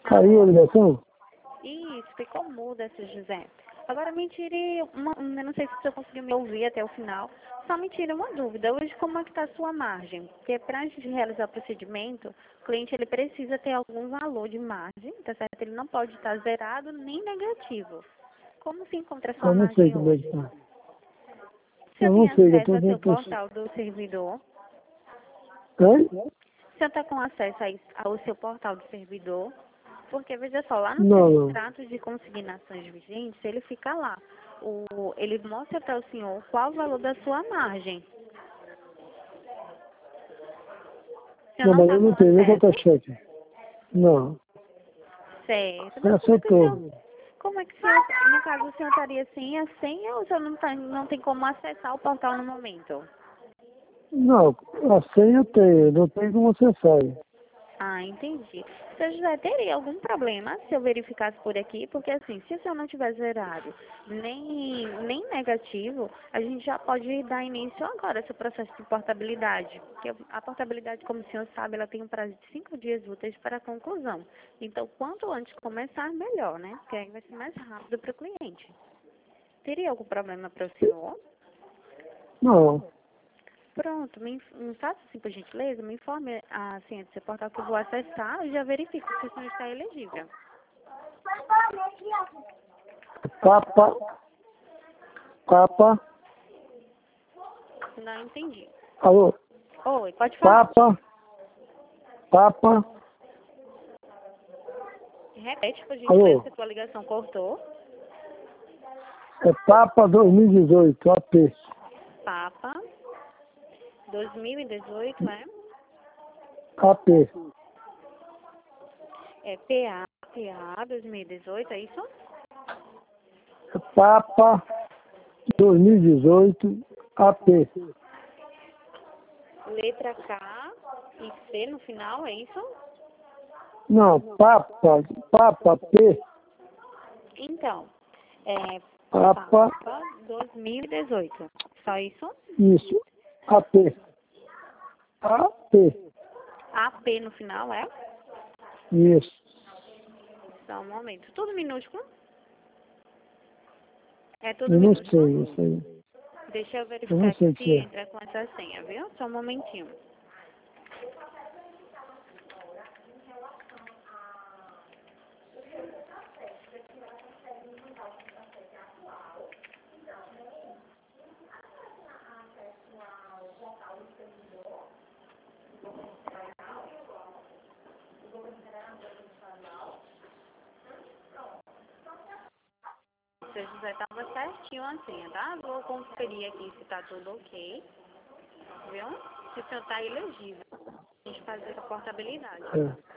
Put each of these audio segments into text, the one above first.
Caiu a ligação? Isso, ficou muda, seu José. Agora me tire eu não sei se você conseguiu me ouvir até o final. Só me tire uma dúvida. Hoje, como é que está a sua margem? Porque para a gente realizar o procedimento, o cliente ele precisa ter algum valor de margem, tá certo? Ele não pode estar zerado nem negativo. Como se encontra a sua Eu não sei margem como é que hoje? tá. Você Eu tem não sei, eu acesso tô ao seu dentro do... portal do servidor? Oi? Você está com acesso ao seu portal do servidor? Porque, veja só, lá no seu Não, não. extrato de consignações vigentes, ele fica lá. Ele mostra para o senhor qual o valor da sua margem. Você Não, não mas está eu com não tenho nem acesso? conta-cheque. Não. Certo. Mas Essa é toda. como é que o senhor, no caso, o senhor estaria sem a senha ou o senhor não tem como acessar o portal no momento? Não, a senha eu tenho, não tem como acessar. Ah, entendi. Seu José, teria algum problema se eu verificasse por aqui? Porque assim, se o senhor não tiver zerado nem negativo, a gente já pode dar início agora ao seu processo de portabilidade. Porque a portabilidade, como o senhor sabe, ela tem um prazo de 5 dias úteis para a conclusão. Então, quanto antes começar, melhor, né? Porque aí vai ser mais rápido para o cliente. Teria algum problema para o senhor? Não. Pronto, me faça assim, por gentileza, me informe a senha do seu portal que eu vou acessar e já verifico se o senhor está elegível. Papa. Não entendi. Alô? Oi, pode falar. Papa. Repete, por Alô? gentileza, que a sua ligação cortou. É Papa 2018, AP. Papa 2018, é? AP. É PA 2018, é isso? É Papa 2018, AP. Letra K e C no final, é isso? Não, Papa P. Então, é Papa, Papa 2018. Só isso? isso, AP. AP, AP no final, é? isso. Só um momento. Tudo minúsculo? É tudo Eu não minúsculo? sei, isso aí. Deixa eu Eu verificar não sei aqui o se que é. entra com essa senha, viu? Só um momentinho. O seu José estava certinho a senha, tá? Vou conferir aqui se tá tudo ok, viu? Se o senhor está elegível. A gente fazer essa portabilidade. É.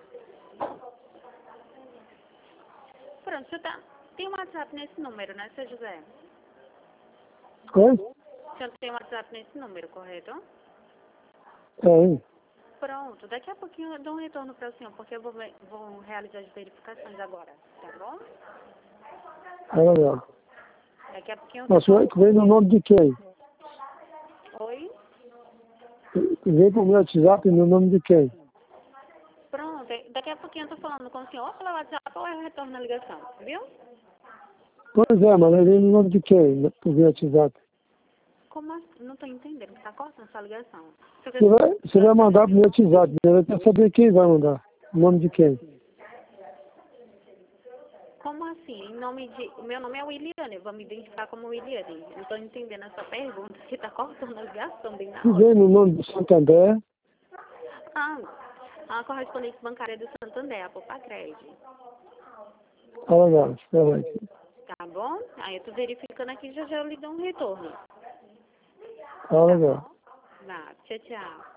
Pronto, o senhor tem um WhatsApp nesse número, né, seu José? Oi? O senhor tem um WhatsApp nesse número, correto? Tem. Pronto, daqui a pouquinho eu dou um retorno para o senhor, porque eu vou realizar as verificações agora, tá bom? É legal. Daqui a pouquinho eu Mas só... vem no nome de quem? Oi? Vem pro meu WhatsApp no nome de quem? Pronto, daqui a pouquinho eu tô falando com o senhor, ou pelo WhatsApp ou eu retorno na ligação, viu? Pois é, mas vem no nome de quem? Pro meu WhatsApp. Como assim? Não tô entendendo, tá cortando essa ligação. Você vai mandar pro meu WhatsApp, eu quero saber quem vai mandar. O nome de quem? Como assim? O meu nome é Williane, eu vou me identificar como Williane. Não tô entendendo essa pergunta, que tá cortando a ligação bem na Se hora. vem no nome do Santander, Ah, a correspondente bancária do Santander, a Popacred. tá legal, espera aí. Tá bom? Aí eu tô verificando aqui, já já eu lhe dou um retorno. Tá Tá legal. bom? Tá, tchau, tchau.